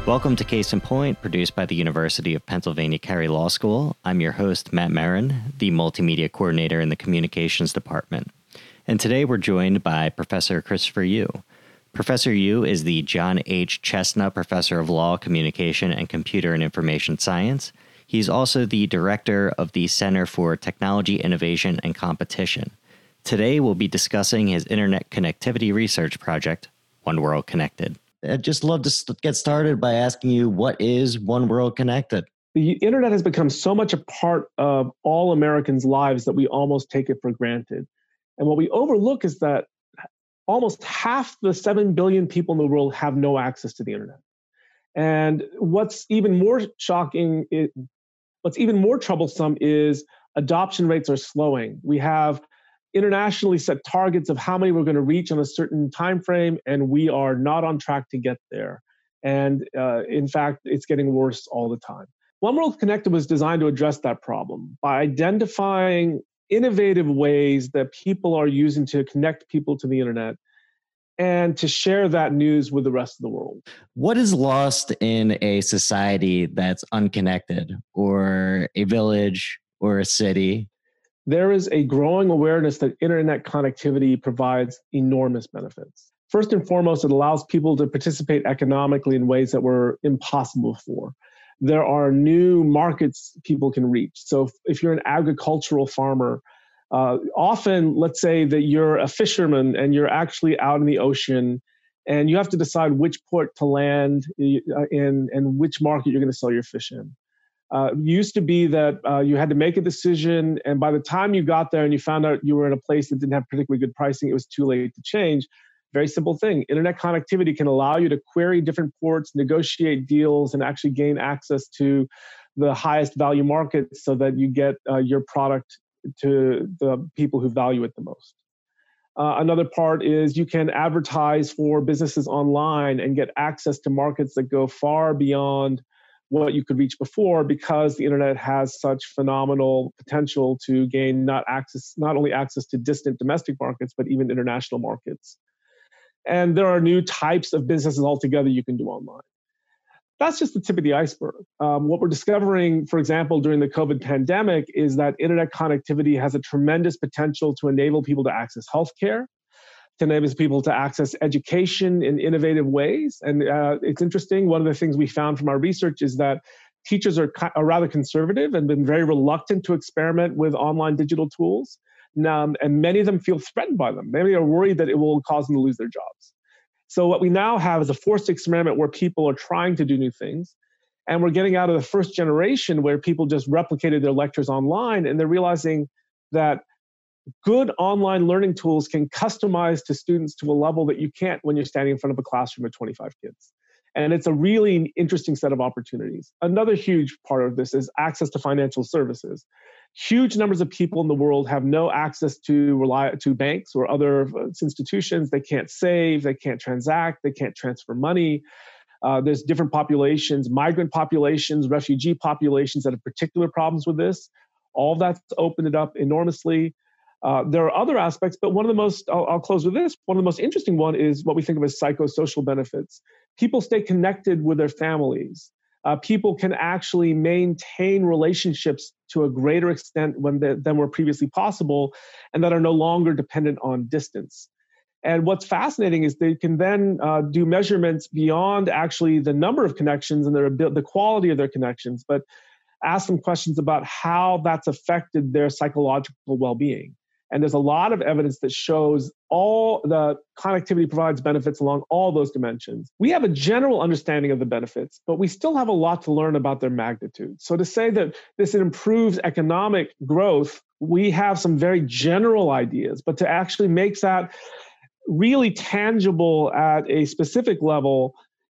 Welcome to Case in Point, produced by the University of Pennsylvania Carey Law School. I'm your host, Matt Marin, the Multimedia Coordinator in the Communications Department. And today we're joined by Professor Christopher Yu. Professor Yu is the John H. Chestnut Professor of Law, Communication, and Computer and Information Science. He's also the Director of the Center for Technology Innovation and Competition. Today we'll be discussing his Internet Connectivity Research Project, One World Connected. I'd just love to get started by asking you, what is One World Connected? The internet has become so much a part of all Americans' lives that we almost take it for granted. And what we overlook is that almost half the 7 billion people in the world have no access to the internet. And what's even more shocking, what's even more troublesome is adoption rates are slowing. We have internationally set targets of how many we're going to reach on a certain time frame, and we are not on track to get there. And in fact, it's getting worse all the time. One World Connected was designed to address that problem by identifying innovative ways that people are using to connect people to the internet and to share that news with the rest of the world. What is lost in a society that's unconnected, or a village or a city? There is a growing awareness that internet connectivity provides enormous benefits. First and foremost, it allows people to participate economically in ways that were impossible before. There are new markets people can reach. So if you're an agricultural farmer, often let's say that you're a fisherman and you're actually out in the ocean and you have to decide which port to land in and which market you're going to sell your fish in. It used to be that you had to make a decision, and by the time you got there and you found out you were in a place that didn't have particularly good pricing, it was too late to change. Very simple thing. Internet connectivity can allow you to query different ports, negotiate deals, and actually gain access to the highest value markets so that you get your product to the people who value it the most. Another part is you can advertise for businesses online and get access to markets that go far beyond what you could reach before, because the internet has such phenomenal potential to gain not only access to distant domestic markets, but even international markets. And there are new types of businesses altogether you can do online. That's just the tip of the iceberg. What we're discovering, for example, during the COVID pandemic, is that internet connectivity has a tremendous potential to enable people to access healthcare, to enable people to access education in innovative ways. And it's interesting, one of the things we found from our research is that teachers are rather conservative and been very reluctant to experiment with online digital tools. And many of them feel threatened by them. Many are worried that it will cause them to lose their jobs. So what we now have is a forced experiment where people are trying to do new things. And we're getting out of the first generation where people just replicated their lectures online, and they're realizing that good online learning tools can customize to students to a level that you can't when you're standing in front of a classroom of 25 kids. And it's a really interesting set of opportunities. Another huge part of this is access to financial services. Huge numbers of people in the world have no access to banks or other institutions. They can't save, they can't transact, they can't transfer money. There's different populations, migrant populations, refugee populations that have particular problems with this. All of that's opened it up enormously. There are other aspects, but one of the most, I'll close with this, one of the most interesting one is what we think of as psychosocial benefits. People stay connected with their families. People can actually maintain relationships to a greater extent than were previously possible, and that are no longer dependent on distance. And what's fascinating is they can then do measurements beyond actually the number of connections and the quality of their connections, but ask them questions about how that's affected their psychological well-being. And there's a lot of evidence that shows all the connectivity provides benefits along all those dimensions. We have a general understanding of the benefits, but we still have a lot to learn about their magnitude. So to say that this improves economic growth, we have some very general ideas, but to actually make that really tangible at a specific level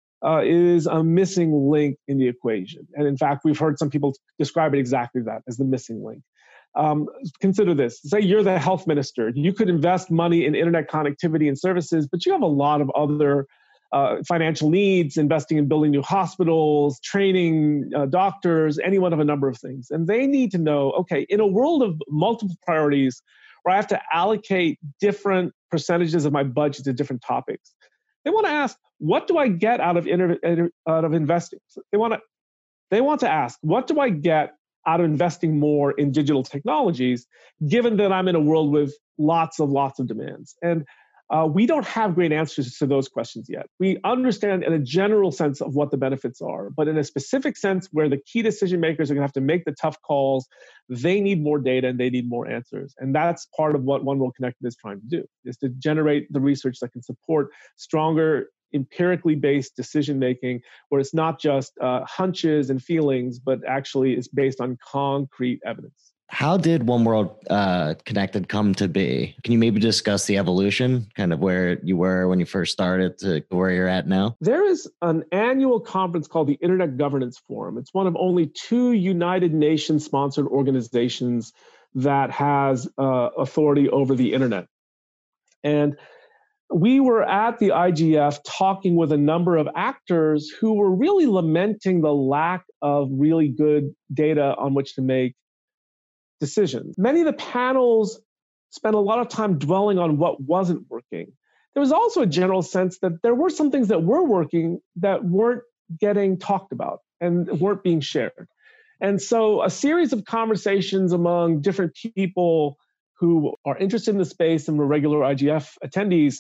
is a missing link in the equation. And in fact, we've heard some people describe it exactly that, as the missing link. Consider this. Say you're the health minister. You could invest money in internet connectivity and services, but you have a lot of other financial needs, investing in building new hospitals, training doctors, any one of a number of things. And they need to know, okay, in a world of multiple priorities where I have to allocate different percentages of my budget to different topics, They want to ask, what do I get out of investing? So they want to ask, what do I get out of investing more in digital technologies, given that I'm in a world with lots of demands? And we don't have great answers to those questions yet. We understand in a general sense of what the benefits are, but in a specific sense where the key decision makers are going to have to make the tough calls, they need more data and they need more answers. And that's part of what One World Connected is trying to do, is to generate the research that can support stronger, empirically based decision making, where it's not just hunches and feelings, but actually is based on concrete evidence. How did One World Connected come to be? Can you maybe discuss the evolution, kind of where you were when you first started to where you're at now? There is an annual conference called the Internet Governance Forum. It's one of only 2 United Nations sponsored organizations that has authority over the internet. And we were at the IGF talking with a number of actors who were really lamenting the lack of really good data on which to make decisions. Many of the panels spent a lot of time dwelling on what wasn't working. There was also a general sense that there were some things that were working that weren't getting talked about and weren't being shared. And so a series of conversations among different people who are interested in the space and were regular IGF attendees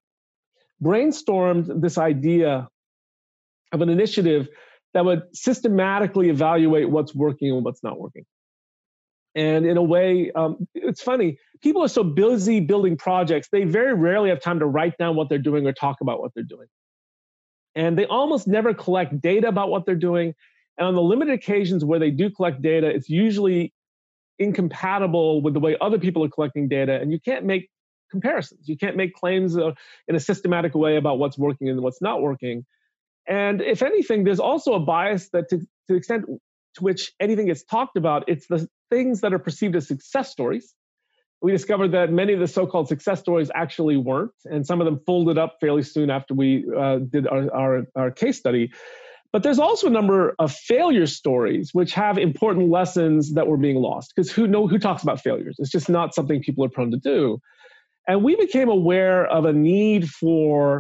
brainstormed this idea of an initiative that would systematically evaluate what's working and what's not working. And in a way, it's funny, people are so busy building projects, they very rarely have time to write down what they're doing or talk about what they're doing. And they almost never collect data about what they're doing. And on the limited occasions where they do collect data, it's usually incompatible with the way other people are collecting data, and you can't make comparisons. You can't make claims in a systematic way about what's working and what's not working. And if anything, there's also a bias that to the extent to which anything gets talked about, it's the things that are perceived as success stories. We discovered that many of the so-called success stories actually weren't, and some of them folded up fairly soon after we did our case study. But there's also a number of failure stories which have important lessons that were being lost, because who talks about failures? It's just not something people are prone to do. And we became aware of a need for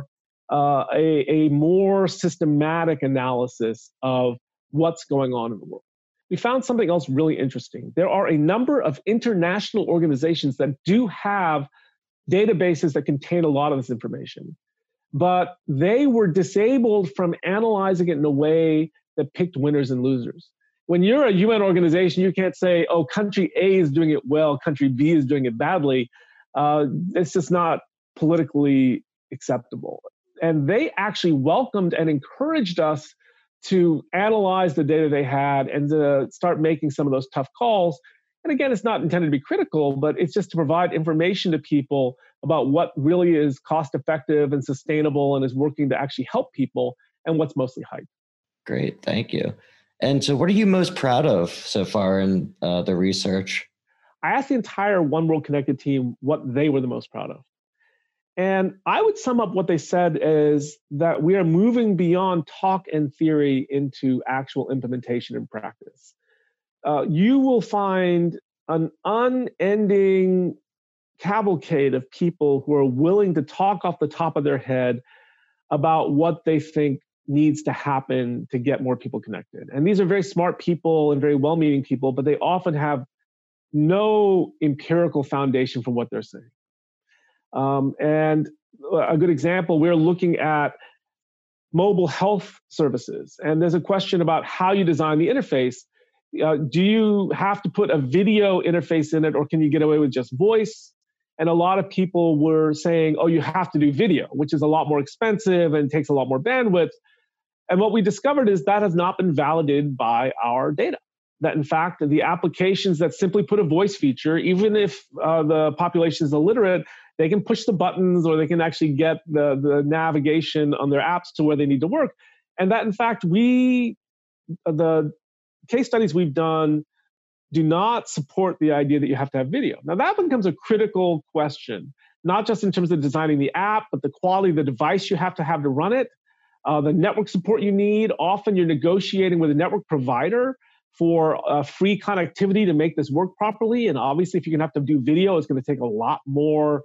a more systematic analysis of what's going on in the world. We found something else really interesting. There are a number of international organizations that do have databases that contain a lot of this information, but they were disabled from analyzing it in a way that picked winners and losers. When you're a UN organization, you can't say, oh, country A is doing it well, country B is doing it badly. It's just not politically acceptable. And they actually welcomed and encouraged us to analyze the data they had and to start making some of those tough calls. And again, it's not intended to be critical, but it's just to provide information to people about what really is cost effective and sustainable and is working to actually help people, and what's mostly hype. Great, thank you. And so what are you most proud of so far in the research? I asked the entire One World Connected team what they were the most proud of. And I would sum up what they said as that we are moving beyond talk and theory into actual implementation and practice. You will find an unending cavalcade of people who are willing to talk off the top of their head about what they think needs to happen to get more people connected. And these are very smart people and very well-meaning people, but they often have no empirical foundation for what they're saying. And a good example, we're looking at mobile health services. And there's a question about how you design the interface. Do you have to put a video interface in it, or can you get away with just voice? And a lot of people were saying, oh, you have to do video, which is a lot more expensive and takes a lot more bandwidth. And what we discovered is that has not been validated by our data. That in fact, the applications that simply put a voice feature, even if the population is illiterate, they can push the buttons or they can actually get the navigation on their apps to where they need to work. And that in fact, the case studies we've done do not support the idea that you have to have video. Now that becomes a critical question, not just in terms of designing the app, but the quality of the device you have to run it, the network support you need. Often you're negotiating with a network provider for free connectivity to make this work properly. And obviously, if you're going to have to do video, it's going to take a lot more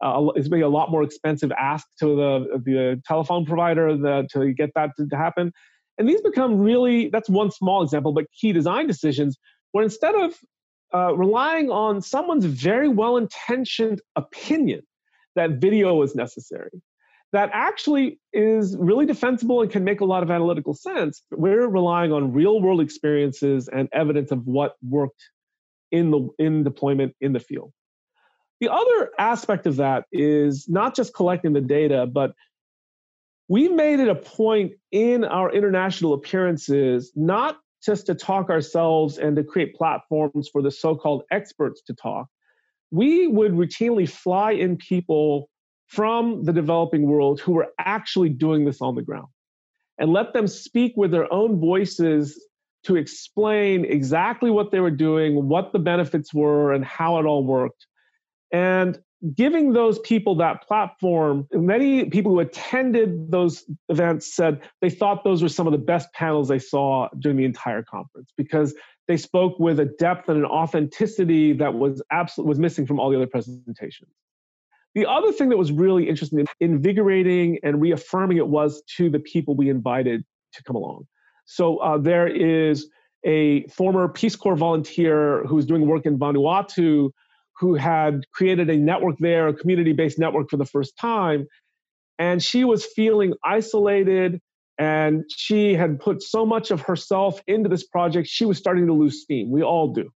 It's maybe a lot more expensive ask to the telephone provider to get that to happen. And these become really, that's one small example, but key design decisions where instead of relying on someone's very well-intentioned opinion that video is necessary, that actually is really defensible and can make a lot of analytical sense. We're relying on real-world experiences and evidence of what worked in deployment in the field. The other aspect of that is not just collecting the data, but we made it a point in our international appearances not just to talk ourselves and to create platforms for the so-called experts to talk. We would routinely fly in people from the developing world who were actually doing this on the ground and let them speak with their own voices to explain exactly what they were doing, what the benefits were, and how it all worked. And giving those people that platform, many people who attended those events said they thought those were some of the best panels they saw during the entire conference because they spoke with a depth and an authenticity that was missing from all the other presentations. The other thing that was really interesting, invigorating and reaffirming it was to the people we invited to come along. So there is a former Peace Corps volunteer who was doing work in Vanuatu who had created a network there, a community-based network for the first time. And she was feeling isolated and she had put so much of herself into this project, she was starting to lose steam. We all do.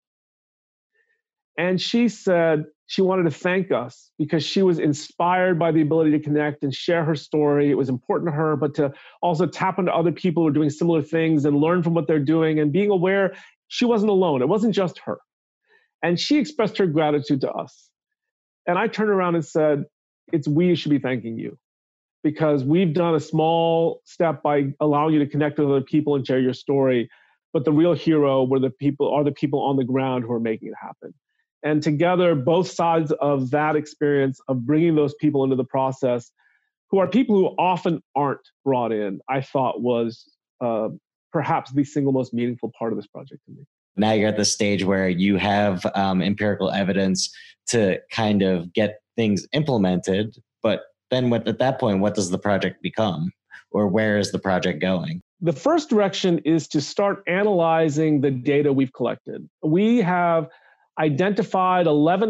And she said she wanted to thank us because she was inspired by the ability to connect and share her story. It was important to her, but to also tap into other people who are doing similar things and learn from what they're doing and being aware she wasn't alone. It wasn't just her. And she expressed her gratitude to us. And I turned around and said, it's we who should be thanking you because we've done a small step by allowing you to connect with other people and share your story. But the real hero are the people on the ground who are making it happen. And together, both sides of that experience of bringing those people into the process, who are people who often aren't brought in, I thought was perhaps the single most meaningful part of this project to me. Now you're at the stage where you have empirical evidence to kind of get things implemented. But then at that point, what does the project become? Or where is the project going? The first direction is to start analyzing the data we've collected. We have identified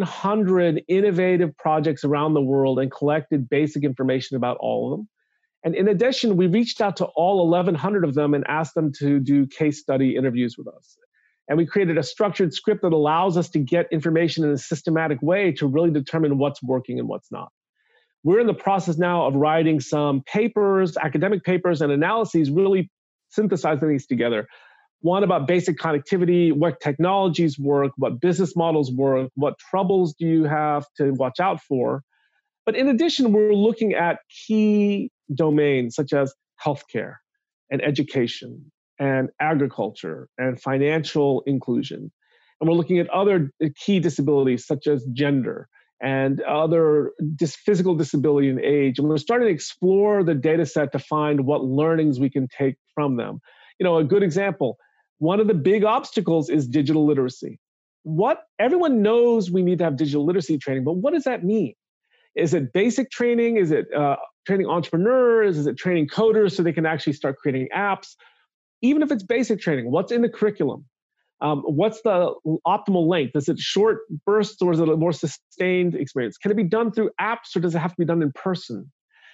1,100 innovative projects around the world and collected basic information about all of them. And in addition, we reached out to all 1,100 of them and asked them to do case study interviews with us. And we created a structured script that allows us to get information in a systematic way to really determine what's working and what's not. We're in the process now of writing some papers, academic papers and analyses, really synthesizing these together. One about basic connectivity, what technologies work, what business models work, what troubles do you have to watch out for. But in addition, we're looking at key domains such as healthcare and education and agriculture and financial inclusion. And we're looking at other key disabilities such as gender and other physical disability and age. And we're starting to explore the data set to find what learnings we can take from them. You know, a good example, one of the big obstacles is digital literacy. Everyone knows we need to have digital literacy training, but what does that mean? Is it basic training? Is it training entrepreneurs? Is it training coders so they can actually start creating apps? Even if it's basic training, what's in the curriculum? What's the optimal length? Is it short bursts or is it a more sustained experience? Can it be done through apps or does it have to be done in person?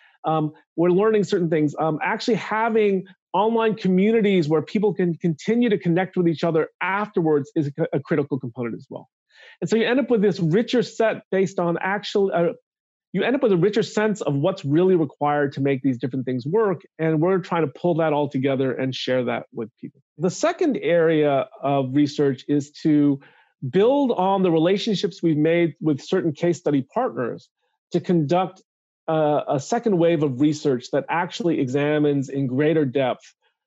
We're learning certain things. Actually having online communities where people can continue to connect with each other afterwards is a critical component as well. And so you end up with this richer set based on you end up with a richer sense of what's really required to make these different things work. And we're trying to pull that all together and share that with people. The second area of research is to build on the relationships we've made with certain case study partners to conduct a second wave of research that actually examines in greater depth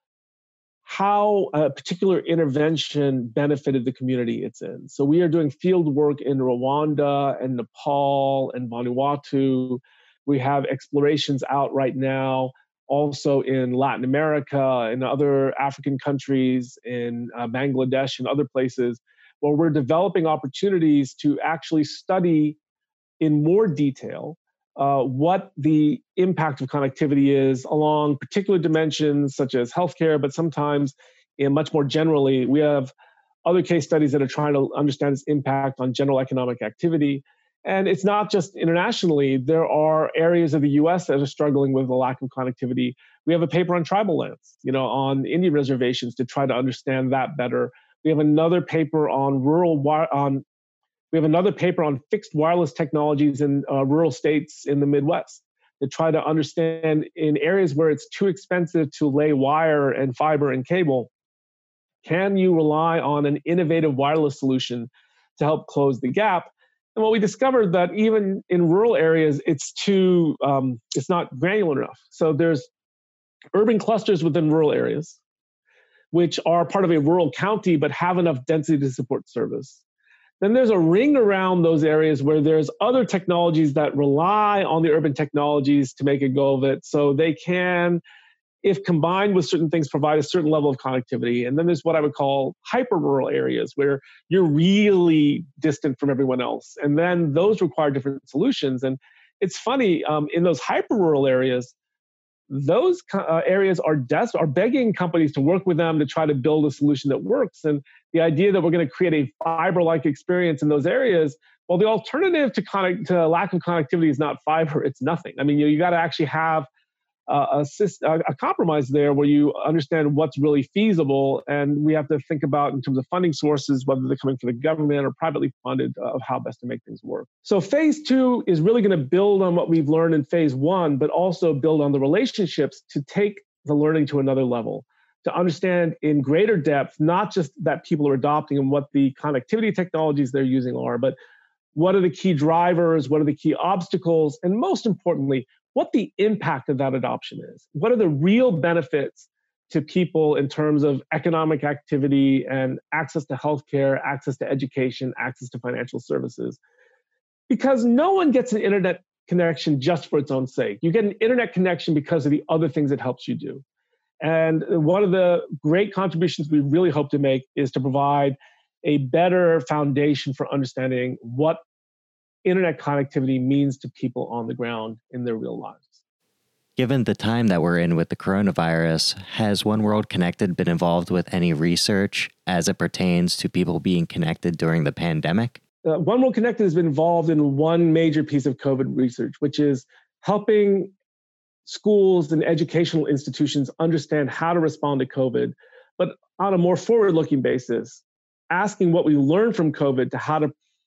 how a particular intervention benefited the community it's in. So we are doing field work in Rwanda and Nepal and Vanuatu. We have explorations out right now, also in Latin America and other African countries, in Bangladesh and other places, where we're developing opportunities to actually study in more detail what the impact of connectivity is along particular dimensions such as healthcare, but sometimes much more generally, we have other case studies that are trying to understand its impact on general economic activity. And it's not just internationally. There are areas of the US that are struggling with the lack of connectivity. We have a paper on tribal lands, on Indian reservations to try to understand that better. We have another paper on fixed wireless technologies in rural states in the Midwest to try to understand in areas where it's too expensive to lay wire and fiber and cable, can you rely on an innovative wireless solution to help close the gap? And what we discovered that even in rural areas, it's not granular enough. So there's urban clusters within rural areas, which are part of a rural county, but have enough density to support service. Then there's a ring around those areas where there's other technologies that rely on the urban technologies to make a go of it. So they can, if combined with certain things, provide a certain level of connectivity. And then there's what I would call hyper-rural areas where you're really distant from everyone else. And then those require different solutions. And it's funny, in those hyper-rural areas, those areas are begging companies to work with them to try to build a solution that works. And the idea that we're going to create a fiber-like experience in those areas, well, the alternative to lack of connectivity is not fiber, it's nothing. I mean, you got to actually have a compromise there where you understand what's really feasible, and we have to think about in terms of funding sources, whether they're coming from the government or privately funded, of how best to make things work. So phase 2 is really going to build on what we've learned in phase 1, but also build on the relationships to take the learning to another level, to understand in greater depth, not just that people are adopting and what the connectivity technologies they're using are, but what are the key drivers, what are the key obstacles, and most importantly, what the impact of that adoption is. What are the real benefits to people in terms of economic activity and access to healthcare, access to education, access to financial services? Because no one gets an internet connection just for its own sake. You get an internet connection because of the other things it helps you do. And one of the great contributions we really hope to make is to provide a better foundation for understanding what internet connectivity means to people on the ground in their real lives. Given the time that we're in with the coronavirus, has One World Connected been involved with any research as it pertains to people being connected during the pandemic? One World Connected has been involved in one major piece of COVID research, which is helping schools and educational institutions understand how to respond to COVID, but on a more forward-looking basis, asking what we learned from COVID to how to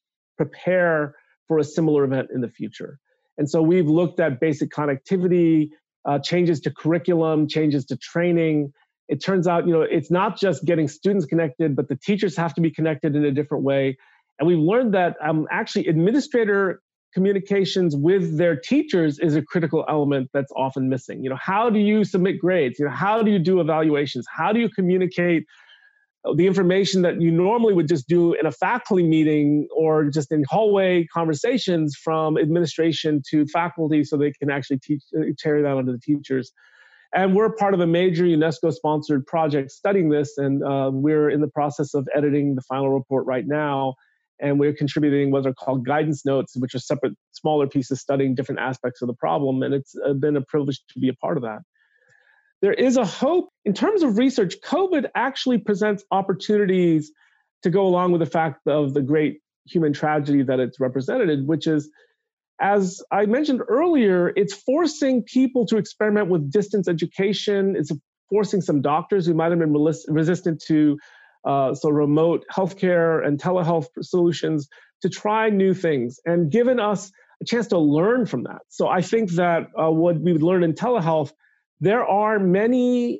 prepare for a similar event in the future. And so we've looked at basic connectivity, changes to curriculum, changes to training. It turns out, it's not just getting students connected, but the teachers have to be connected in a different way. And we've learned that actually administrator communications with their teachers is a critical element that's often missing. How do you submit grades? How do you do evaluations? How do you communicate the information that you normally would just do in a faculty meeting or just in hallway conversations from administration to faculty so they can actually carry that onto the teachers? And we're part of a major UNESCO-sponsored project studying this, and we're in the process of editing the final report right now. And we're contributing what are called guidance notes, which are separate, smaller pieces studying different aspects of the problem. And it's been a privilege to be a part of that. There is a hope. In terms of research, COVID actually presents opportunities to go along with the fact of the great human tragedy that it's represented, which is, as I mentioned earlier, it's forcing people to experiment with distance education. It's forcing some doctors who might have been resistant to remote healthcare and telehealth solutions to try new things and given us a chance to learn from that. So I think that what we would learn in telehealth, there are many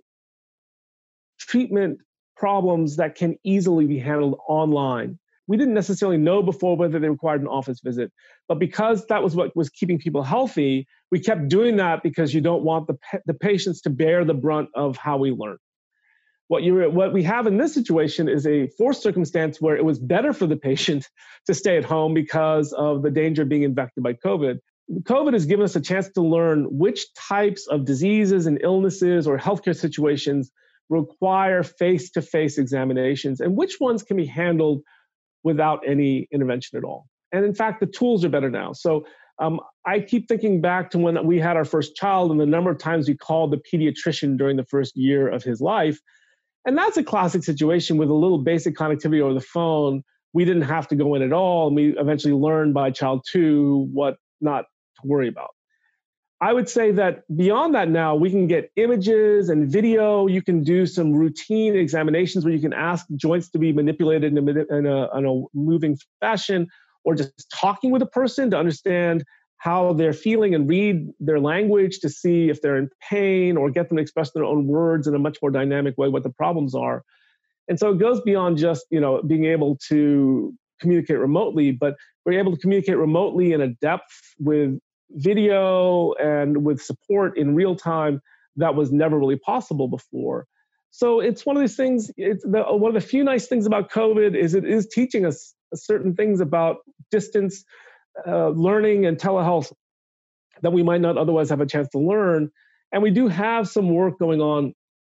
treatment problems that can easily be handled online. We didn't necessarily know before whether they required an office visit, but because that was what was keeping people healthy, we kept doing that because you don't want the patients to bear the brunt of how we learn. What we have in this situation is a forced circumstance where it was better for the patient to stay at home because of the danger of being infected by COVID. COVID has given us a chance to learn which types of diseases and illnesses or healthcare situations require face-to-face examinations and which ones can be handled without any intervention at all. And in fact, the tools are better now. So I keep thinking back to when we had our first child and the number of times we called the pediatrician during the first year of his life. And that's a classic situation with a little basic connectivity over the phone. We didn't have to go in at all. And we eventually learned by child 2 what not to worry about. I would say that beyond that now, we can get images and video. You can do some routine examinations where you can ask joints to be manipulated in a moving fashion, or just talking with a person to understand how they're feeling and read their language to see if they're in pain, or get them to express their own words in a much more dynamic way what the problems are. And so it goes beyond just, being able to communicate remotely, but we're able to communicate remotely in a depth with video and with support in real time that was never really possible before. So it's one of these things, one of the few nice things about COVID is it is teaching us certain things about distance learning and telehealth that we might not otherwise have a chance to learn. And we do have some work going on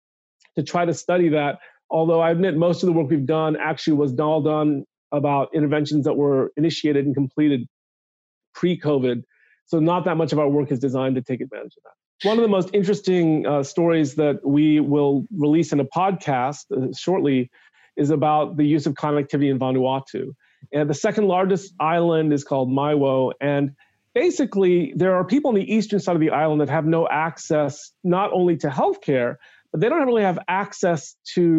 to try to study that, although I admit most of the work we've done actually was all done about interventions that were initiated and completed pre-COVID. So not that much of our work is designed to take advantage of that. One of the most interesting stories that we will release in a podcast shortly is about the use of connectivity in Vanuatu. And the second largest island is called Maiwo. And basically, there are people on the eastern side of the island that have no access not only to healthcare, but they don't really have access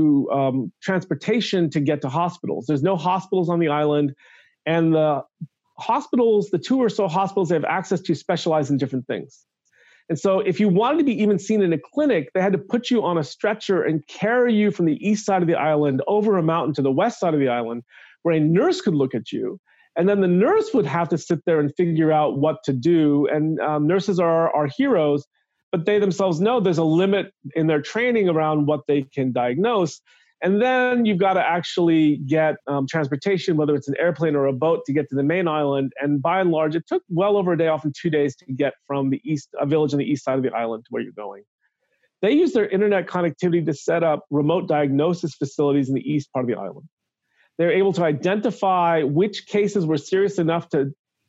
to transportation to get to hospitals. There's no hospitals on the island. And the hospitals, the 2 or so hospitals they have access to, specialize in different things. And so if you wanted to be even seen in a clinic, they had to put you on a stretcher and carry you from the east side of the island over a mountain to the west side of the island, where a nurse could look at you. And then the nurse would have to sit there and figure out what to do. And nurses are our heroes, but they themselves know there's a limit in their training around what they can diagnose. And then you've got to actually get transportation, whether it's an airplane or a boat, to get to the main island. And by and large, it took well over a day, often 2 days, to get from a village on the east side of the island to where you're going. They use their internet connectivity to set up remote diagnosis facilities in the east part of the island. They're able to identify which cases were serious enough to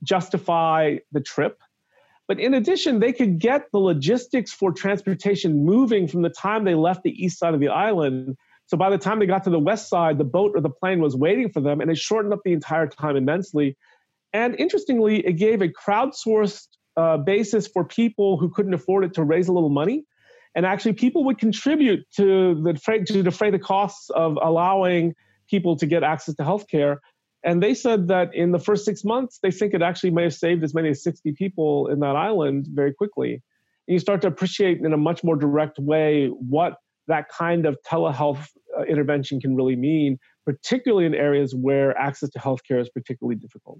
justify the trip. But in addition, they could get the logistics for transportation moving from the time they left the east side of the island. So by the time they got to the west side, the boat or the plane was waiting for them, and it shortened up the entire time immensely. And interestingly, it gave a crowdsourced basis for people who couldn't afford it to raise a little money. And actually, people would contribute to defray the costs of allowing people to get access to healthcare. And they said that in the first 6 months, they think it actually may have saved as many as 60 people in that island very quickly. And you start to appreciate in a much more direct way what that kind of telehealth intervention can really mean, particularly in areas where access to healthcare is particularly difficult.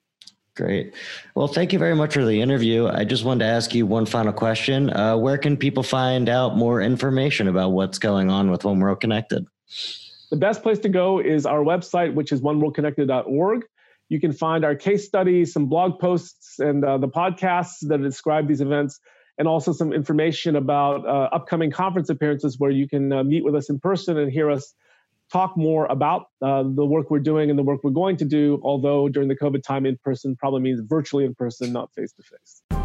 Great. Well, thank you very much for the interview. I just wanted to ask you one final question. Where can people find out more information about what's going on with One World Connected? The best place to go is our website, which is oneworldconnected.org. You can find our case studies, some blog posts, and the podcasts that describe these events, and also some information about upcoming conference appearances where you can meet with us in person and hear us talk more about the work we're doing and the work we're going to do, although during the COVID time, in person probably means virtually in person, not face-to-face.